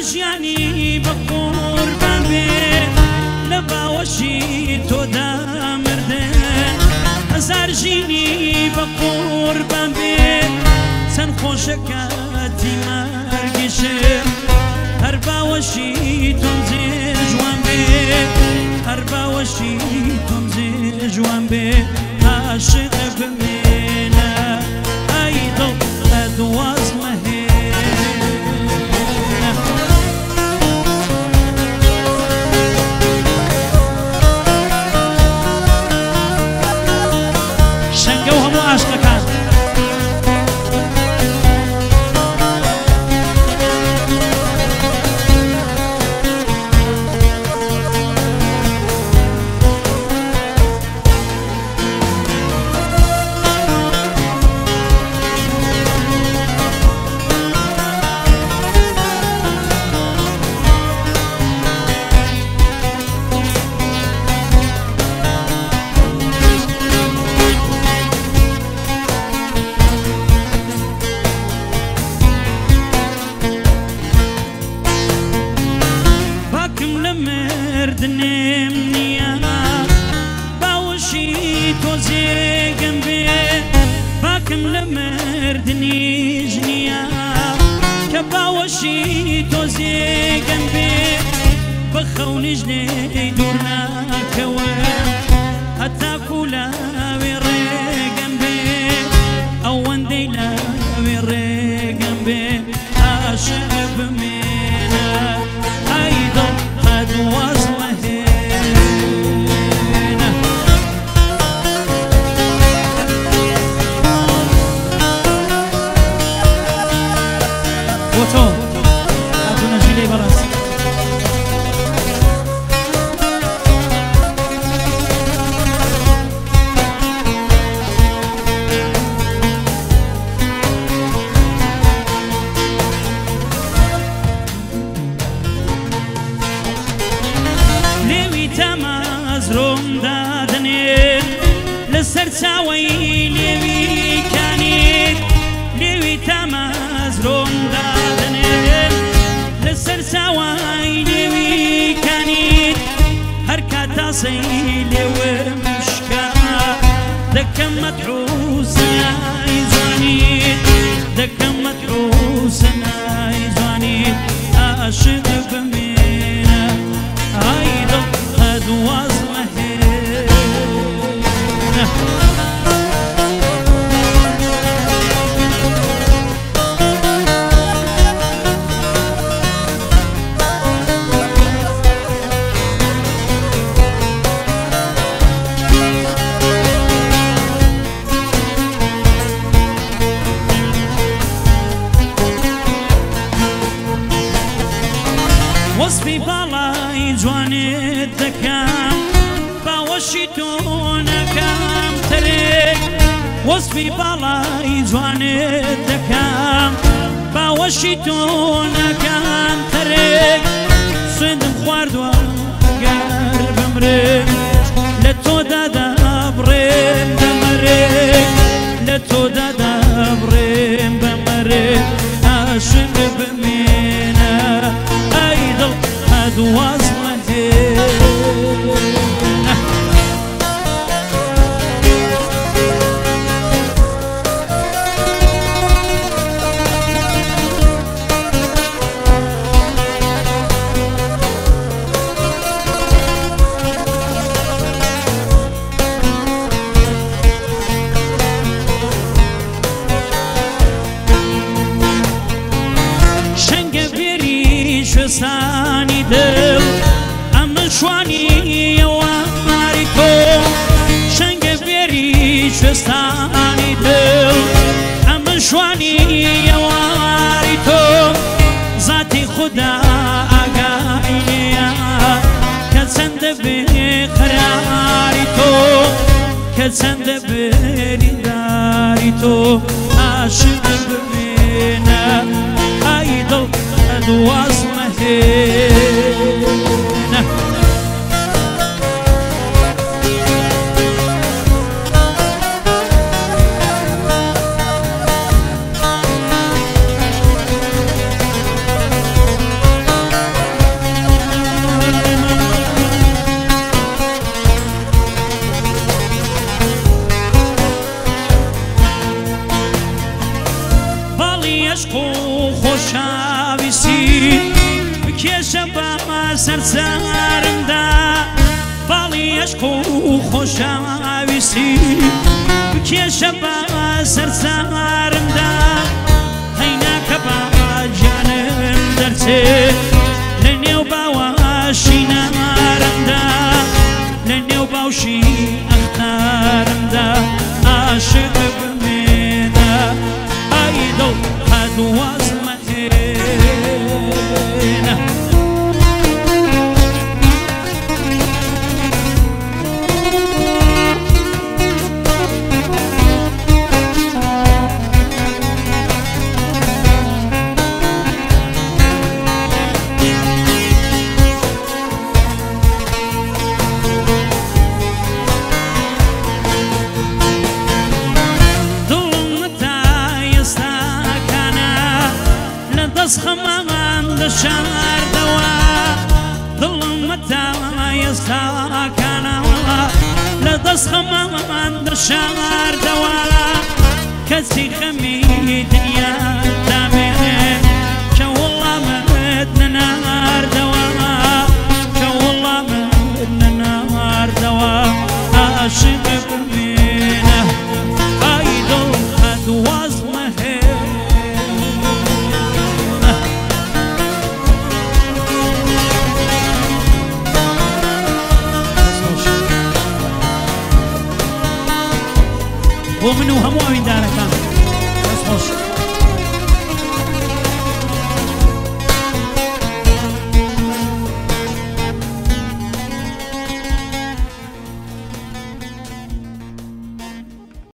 ژیانی بە قوربان بێ لە باوەشی تۆدا مردن هەزار ژینی بە قوربان بێ چەند خۆشە کاتی مەرگیشێ هەر باوەشی تۆم زێ جوان بێ هەر باوەشی تۆم زێ جوان بێ عاشق بمێنە ئەی دڵ ئەدوازمە عاشقەکان مردنم نیە باوەشی تۆ جێگەم بێ باکم لە مردنیش نییە کە باوەشی تۆ جێگەم بێ بە خەونیش لێ دوور ناکەوە هەتاکو لاوێ ڕێگەم بێ ئەوەندەی لاوێ ڕێگەم بێ عاشق بمێنە ئەی دڵ ئەدوازمە هێنە بۆ تۆ هاتوونە ژیلەی بەڕاستی تەمازرۆم دادنێت لەسەر چاوەی لێوی کانێت لێوی تەمازرۆم دادنێت لەسەر چاوەی لێوی کانێت هەر کاتاسەی لێوم شکا دەکەم مەتحوسە نایزانێت دەکەم مەتحوسە نایزانێت عاشق بمێنە ئای دڵ ئەدوازمە هێنە وەسفی باڵای جوانێت دەکەم باوەشی تۆ نەکەم تەرێک وەسفی باڵای جوانێت دەکەم باوەشی تۆ نەکەم تەرێک سوێندم خواردووە گەر بمرێ لە تۆدا دەبڕێم بەمەرێک لە تۆدا دەبڕێم بەمەرێک عاشق بمێنە ئەی دڵ ئەدوازمە هێنە شوێستانی دڵ ئەمن شوانیەوە ماری تۆ شەنگە بێری شوێستانی دڵ ئەمن شوانیەوە ماری تۆ زاتی خوددا ئاگای لێیە کە چەندە بێ قەراری تۆ کە چەندە بێریداری تۆ عاشق بمێنە ئای دڵ ئەدوازمە هێنە ویسی بکێشە بە سەرسارمدا باڵی عەشق و خۆشەویستی بکێشە بە سەرسارمدا هەیناکە بە گیانم دەرچێ لە نێو باوەشی نارمدا لە نێو باوشی ئەختارمدا عاشق بمێنە ئای دڵ قەد وازمە هێنە خەمان لە شاردەوە دڵم مەتاوای ئێستاکانەوە لە دەست خەمان لە شاردەوە کەسی خەمی دنیا دامێنێ کە وەڵامت نەناردەوە کە وەڵامت نەناردەوە عاشق بمێنە ئای دڵ قەد وازمە بۆ من و هەموو ئەویندارەکان